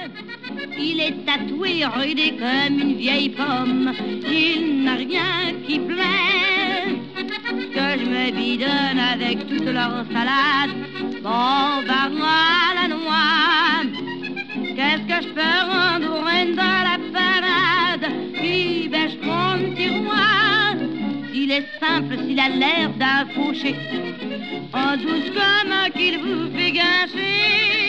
Il est tatoué, ridé comme une vieille pomme. Il n'a rien qui plaît. Que je me bidonne avec toute leur salade. Bon, bah moi la noix. Qu'est-ce que je peux rendre de la parade? Puis ben je prends le tiroir. S'il est simple, s'il a l'air d'un fauché, en douce comme qu'il vous fait gâcher.